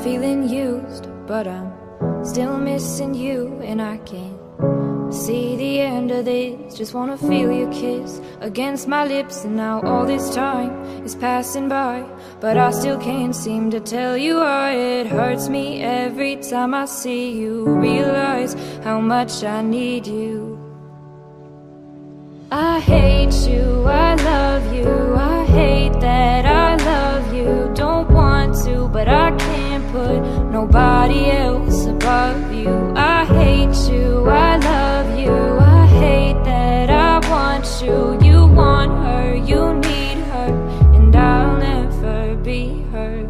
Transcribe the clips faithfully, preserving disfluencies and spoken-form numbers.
feeling used, but I'm still missing you, and I can't see the end of this. Just wanna feel your kiss against my lips, and now all this time is passing by, but I still can't seem to tell you why. It hurts me every time I see you, realize how much I need you. I hate you, I love you, I hate that I love you. Don't want to, but I can't put nobody else above you. I hate you, I love you, I hate that I want you. You want her, you need her, and I'll never be her.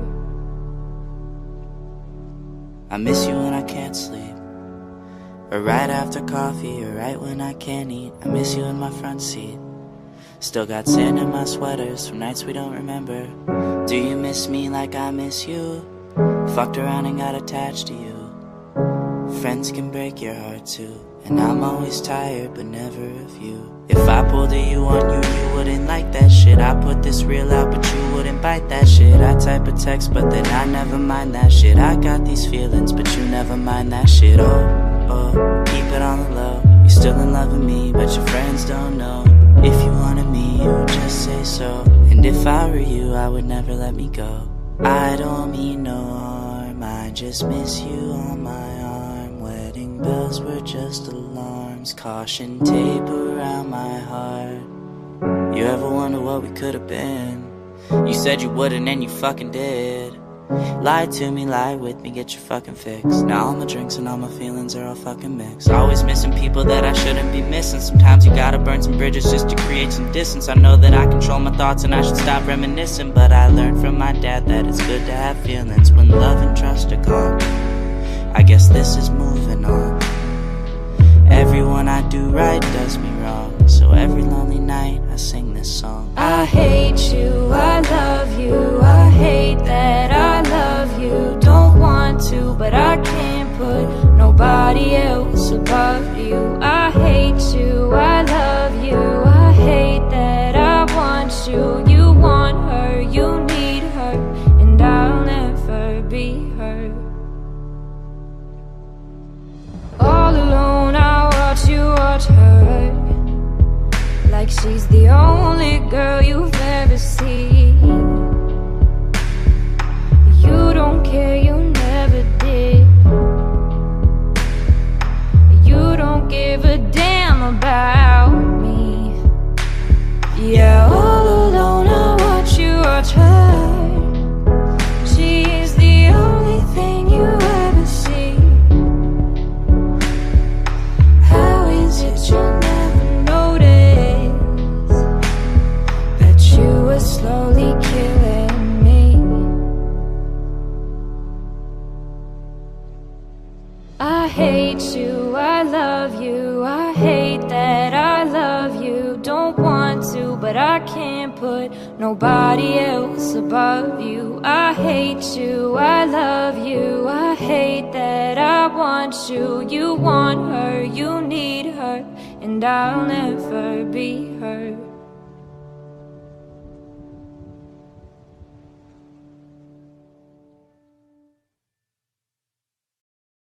I miss you when I can't sleep, or right after coffee, or right when I can't eat. I miss you in my front seat. Still got sand in my sweaters from nights we don't remember. Do you miss me like I miss you? Fucked around and got attached to you. Friends can break your heart too, and I'm always tired but never of you. If I pulled a you on you, you wouldn't like that shit. I put this reel out but you wouldn't bite that shit. I type a text but then I never mind that shit. I got these feelings but you never mind that shit. Oh, oh, keep it on the low. You're still in love with me but your friends don't know. If you wanted me, you would just say so, and if I were you, I would never let me go. I don't mean no harm, I just miss you on my arm. Wedding bells were just alarms, caution tape around my heart. You ever wonder what we could have been? You said you wouldn't and you fucking did. Lie to me, lie with me, get your fucking fix. Now all my drinks and all my feelings are all fucking mixed. Always missing people that I shouldn't be missing. Sometimes you gotta burn some bridges just to create some distance. I know that I control my thoughts and I should stop reminiscing, but I learned from my dad that it's good to have feelings when love and trust are gone. I guess this is moving on. Everyone I do right does me wrong, so every lonely night I sing this song. I hate you, I love you, I hate that I love you. Don't want to, but I can't put nobody else above you. I hate you, I love you, I hate that I want you. You want her, you need her, and I'll never be her. All alone I watch you watch her, like she's the only girl you've ever seen. You don't care, you never did. You don't give a damn about me. Yeah, all alone I watch you watch her. She's the only thing you ever see. How is it you never notice that you were slowly killing me? I hate you, I love you, I hate that I love you. Don't want to, but I can't put nobody else above you. I hate you, I love you, I hate that I want you. You want her, you need her, and I'll never be her.